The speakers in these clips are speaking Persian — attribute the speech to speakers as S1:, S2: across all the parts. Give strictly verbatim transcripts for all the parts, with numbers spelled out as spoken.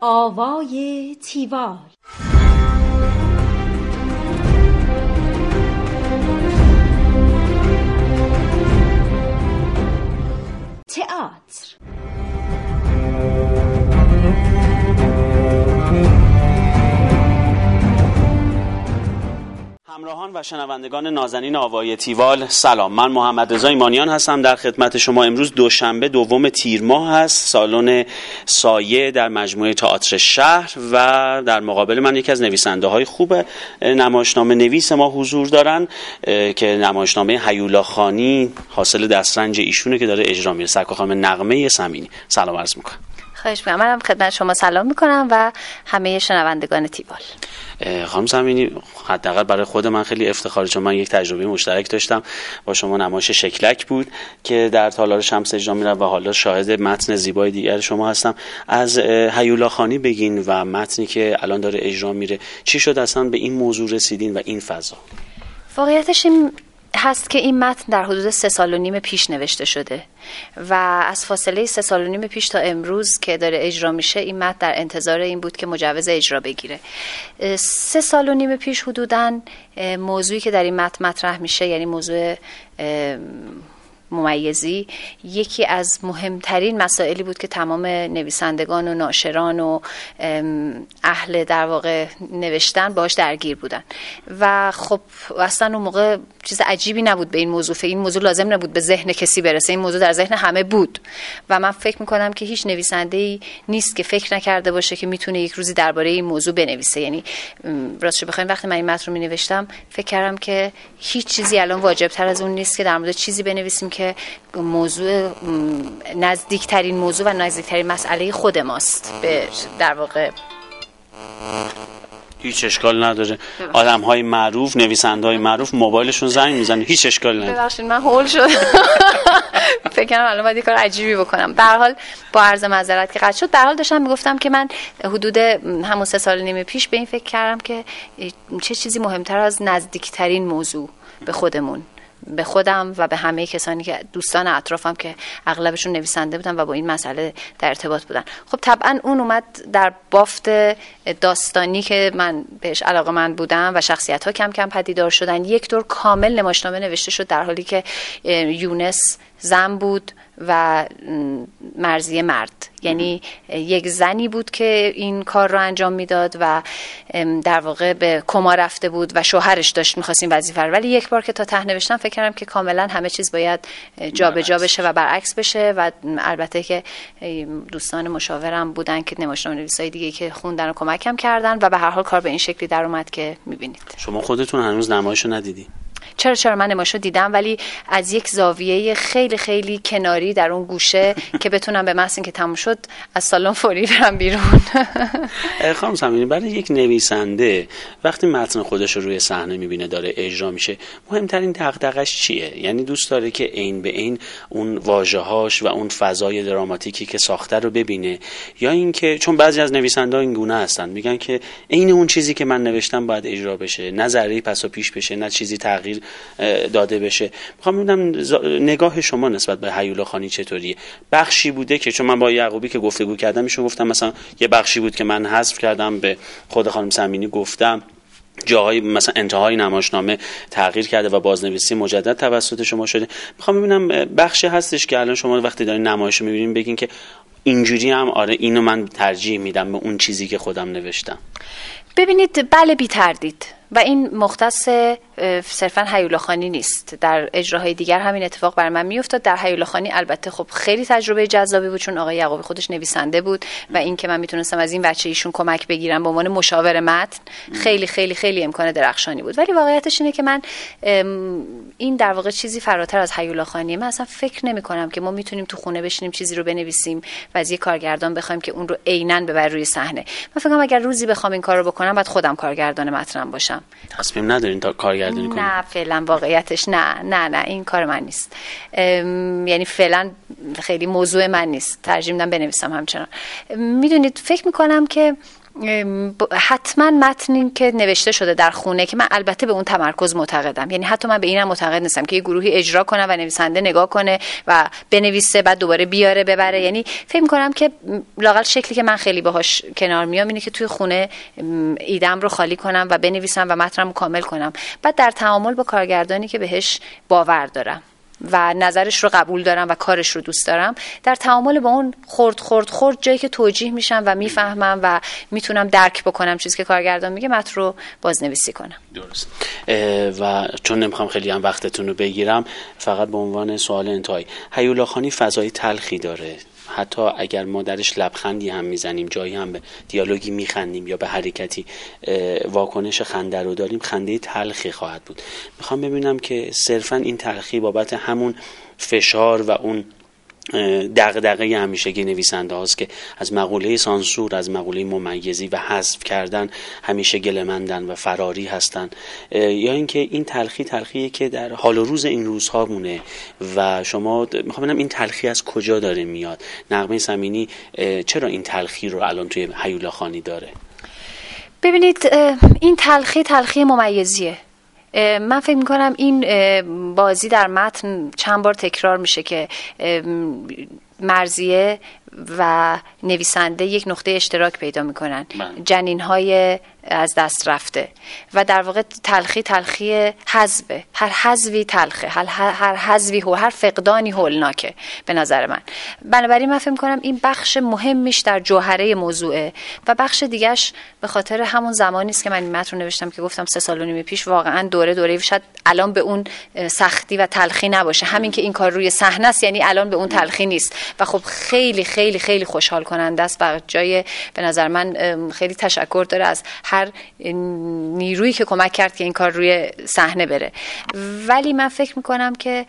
S1: آوای تیوال. تئاتر.
S2: همراهان و شنوندگان نازنین آوای تیوال، سلام. من محمد رضا ایمانیان هستم در خدمت شما. امروز دوشنبه دوم تیر ماه هست، سالن سایه در مجموعه تئاتر شهر و در مقابل من یکی از نویسنده های خوب نمایشنامه نویس ما حضور دارن که نمایشنامه هیولا خانی حاصل دسترنج ایشونه که داره اجرا میره، سرکار خانم نغمه سمینی. سلام عرض میکنم.
S3: خواهش می‌کنم. منم خدمت شما سلام میکنم و همه شنوندگان تیوال.
S2: خانم سمینی، حداقل برای خود من خیلی افتخاره، چون من یک تجربه مشترک داشتم با شما. نمایش شکلک بود که در تالار شمس اجرا میره و حالا شاهد متن زیبای دیگر شما هستم. از هیولا خانی بگین و متنی که الان داره اجرا میره، چی شد اصلا به این موضوع رسیدین و این فضا؟
S3: واقعیتش این هست که این متن در حدود سه سال و نیم پیش نوشته شده و از فاصله سه سال و نیم پیش تا امروز که داره اجرا میشه این متن در انتظار این بود که مجوز اجرا بگیره. سه سال و نیم پیش حدوداً موضوعی که در این متن مطرح میشه، یعنی موضوع ممیزی، یکی از مهمترین مسائلی بود که تمام نویسندگان و ناشران و اهل در واقع نوشتن باش درگیر بودن و خب اصلا اون موقع چیز عجیبی نبود به این موضوع. این موضوع لازم نبود به ذهن کسی برسه، این موضوع در ذهن همه بود و من فکر میکنم که هیچ نویسنده‌ای نیست که فکر نکرده باشه که میتونه یک روزی درباره این موضوع بنویسه. یعنی راستش بخواید وقتی من این متن رو مینوشتم فکر کردم که هیچ چیزی الان واجب‌تر از اون نیست که در مورد چیزی بنویسیم که موضوع نزدیکترین موضوع و نزدیکترین مسئله خود ماست. به در واقع
S2: هیچ اشکال نداره. آدم‌های معروف، نویسنده‌های معروف موبایلشون زنگ میزنه، هیچ اشکال نداره.
S3: ببخشید من هول شدم. فکر کنم الان باید یه کار عجیبی بکنم. به هر حال با عرض معذرت که قطع شد، به هر حال داشتم میگفتم که من حدود همون سه سال و نیم پیش به این فکر کردم که چه چیزی مهمتر از نزدیکترین موضوع به خودمون، به خودم و به همه کسانی که دوستان اطرافم که اغلبشون نویسنده بودن و با این مسئله در ارتباط بودن. خب طبعا اون اومد در بافت داستانی که من بهش علاقه‌مند بودم و شخصیت‌ها کم کم پدیدار شدن. یک دور کامل نمایشنامه نوشته شد در حالی که یونس زن بود و مرضیه مرد، یعنی یک زنی بود که این کار رو انجام میداد و در واقع به کما رفته بود و شوهرش داشت می‌خواست این وظیفه رو. ولی یک بار که تا ته نوشتم فکر کردم که کاملا همه چیز باید جابجا بشه و برعکس بشه و البته که دوستان مشاورم بودن که نمایشنامه‌نویسای دیگه که خوندن و کمکم کردن و به هر حال کار به این شکلی در اومد که می‌بینید.
S2: شما خودتون هنوز نمایشو ندیدی؟
S3: چرا چرا من نمایشو دیدم، ولی از یک زاویه خیلی خیلی کناری در اون گوشه که بتونم به محض اینکه تموم شد از سالن فوری برم بیرون.
S2: خانم سمینی، برای یک نویسنده وقتی متن خودش رو روی صحنه میبینه داره اجرا میشه، مهمترین دغدغش چیه؟ یعنی دوست داره که عین به عین اون واژه‌هاش و اون فضای دراماتیکی که ساخته رو ببینه، یا اینکه چون بعضی از نویسنده‌ها این گونه هستن میگن که عین اون چیزی که من نوشتم باید اجرا بشه، نه ذره پس و پیش بشه، نه چیزی تغییر داده بشه. میخوام ببینم نگاه شما نسبت به هیولا خانی چطوریه؟ بخشی بوده که چون من با یعقوبی که گفتگو کردم ایشون گفتم مثلا یه بخشی بود که من حذف کردم، به خود خانم سمینی گفتم جاهای مثلا انتهای نمایشنامه تغییر کرده و بازنویسی مجدد توسط شما شده. میخوام ببینم بخشی هستش که الان شما وقتی دارین نمایش میبینین بگین که اینجوری هم آره اینو من ترجیح میدم به اون چیزی که خودم نوشتم.
S3: ببینید، بله بی تردید، و این مختص صرفا هیولا خانی نیست. در اجراهای دیگر همین اتفاق بر من میافتاد. در هیولا خانی البته خب خیلی تجربه جذابی بود چون آقای یعقوبی خودش نویسنده بود و این که من میتونستم از این بچه ایشون کمک بگیرم به عنوان مشاور متن خیلی خیلی خیلی امکان درخشانی بود. ولی واقعیتش اینه که من این در واقع چیزی فراتر از هیولا خانیه. من اصلا فکر نمی کنم که ما میتونیم تو خونه بشینیم چیزی رو بنویسیم و از یک کارگردان بخوایم که اون رو عیناً ببر روی صحنه. من فکر کنم اگر روزی بخوام این کارو بکنم بعد خودم کارگردان متنم باشم.
S2: تصمیم ندارین تا کارگردانی کنین؟
S3: نه فعلا واقعیتش نه نه نه این کار من نیست. یعنی فعلا خیلی موضوع من نیست. ترجیح میدم بنویسم همچنان. میدونید فکر میکنم که حتما متنی که نوشته شده در خونه که من البته به اون تمرکز معتقدم، یعنی حتی من به اینم معتقد نیستم که یه گروهی اجرا کنه و نویسنده نگاه کنه و بنویسه بعد دوباره بیاره ببره. یعنی فکر می‌کنم که لااقل شکلی که من خیلی باهاش کنار میام اینه که توی خونه ایدم رو خالی کنم و بنویسم و متنم رو کامل کنم، بعد در تعامل با کارگردانی که بهش باور دارم و نظرش رو قبول دارم و کارش رو دوست دارم، در تعامل با اون خرد خرد خرد جایی که توجیه میشم و میفهمم و میتونم درک بکنم چیزی که کارگردان میگه متن رو بازنویسی کنم.
S2: درست. و چون نمیخوام خیلی هم وقتتون رو بگیرم، فقط به عنوان سوال انتهایی، هیولا خانی فضای تلخی داره، حتی اگر ما درش لبخندی هم میزنیم، جایی هم به دیالوگی میخندیم یا به حرکتی واکنش خنده رو داریم، خنده تلخی خواهد بود. میخوام ببینم که صرفا این تلخی بابت همون فشار و اون دغدغه همیشگی نویسنده هاست که از مقوله سانسور، از مقوله ممیزی و حذف کردن همیشه گله‌مندن و فراری هستن، یا اینکه این تلخی تلخیه که در حال و روز این روزها مونه و شما میخوام ببینم این تلخی از کجا داره میاد؟ نغمه صمینی چرا این تلخی رو الان توی هیولا خانی داره؟
S3: ببینید این تلخی تلخی ممیزیه. من فکر میکنم این بازی در متن چند بار تکرار میشه که مرضیه و نویسنده یک نقطه اشتراک پیدا میکنن، جنین‌های از دست رفته، و در واقع تلخی تلخی حذفه، هر حذفی تلخه، هر حذفی هو، هر فقدانی هولناکه به نظر من. بنابراین من فکر میکنم این بخش مهمیش در جوهره موضوعه و بخش دیگهش به خاطر همون زمانی است که من این متن رو نوشتم که گفتم سه سال و نیم پیش واقعا دوره دوره شاید الان به اون سختی و تلخی نباشه، همین که این کار روی صحنه است یعنی الان به اون تلخی نیست و خب خیلی خیلی خیلی خوشحال کننده است و جای به نظر من خیلی تشکر داره از هر نیرویی که کمک کرد که این کار روی صحنه بره. ولی من فکر میکنم که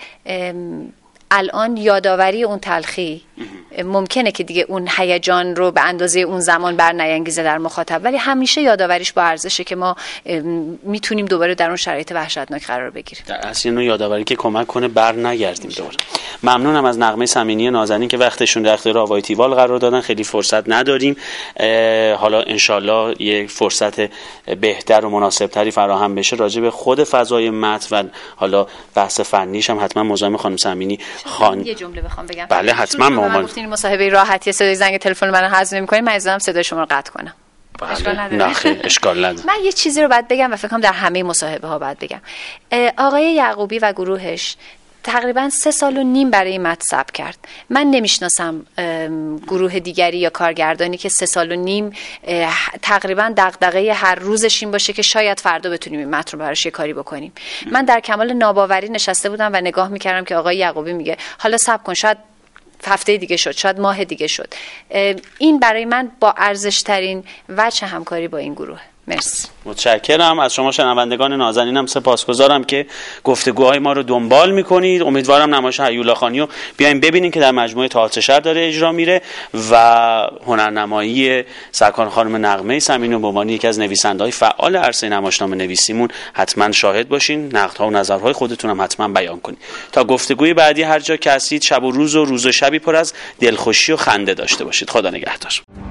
S3: الان یادآوری اون تلخی ممکنه که دیگه اون هیجان رو به اندازه اون زمان بر نیانگیزه در مخاطب، ولی همیشه یادآوریش با ارزشه که ما میتونیم دوباره در اون شرایط وحشتناک قرار بگیریم.
S2: در اصل اینو یادآوری که کمک کنه بر نگردیم دوباره. ممنونم از نغمه صمینی نازنین که وقتشون در اختیار آوای تیوال قرار دادن. خیلی فرصت نداریم، حالا انشالله یک فرصت بهتر و مناسبتری فراهم بشه راجع به خود فضای متن و حالا بحث فنیش هم حتما مزاحم خانم صمینی خان.
S3: یه جمله بخوام بگم.
S2: بله حتما.
S3: ما گفتین مصاحبه راحتی صدای زنگ تلفن منو حذف نمی‌کنین، من اجازه صدای شما رو قطع کنم.
S2: بله. اشکال نداره. نه خیر اشکال نداره.
S3: من یه چیزی رو باید بگم و فکر کنم در همه مصاحبه ها باید بگم. آقای یعقوبی و گروهش تقریبا سه سال و نیم برای این متن صبر کرد. من نمیشناسم گروه دیگری یا کارگردانی که سه سال و نیم تقریبا دغدغه هر روزش این باشه که شاید فردا بتونیم این متن رو براش یه کاری بکنیم. من در کمال ناباوری نشسته بودم و نگاه میکردم که آقای یعقوبی میگه حالا صبر کن، شاید هفته دیگه شد، شاید ماه دیگه شد. این برای من با ارزش ترین وجه همکاری با این گروه. مرسی.
S2: متشکرم از شما شنوندگان نازنینم، سپاسگزارم که گفتگوهای ما رو دنبال میکنید. امیدوارم نمایش هیولا خانی رو بیایم ببینین که در مجموعه تئاتر شهر داره اجرا میره و هنرنمایی سرکار خانم نغمه صمینی به عنوان یکی از نویسنده‌های فعال عرصه نمایشنامه نویسیمون حتما شاهد باشین. نقدها و نظرهای خودتون هم حتما بیان کنید. تا گفتگوی بعدی هر جا که هستید شب و روز و روز و شبی پر از دلخوشی و خنده داشته باشید. خدا نگهدار.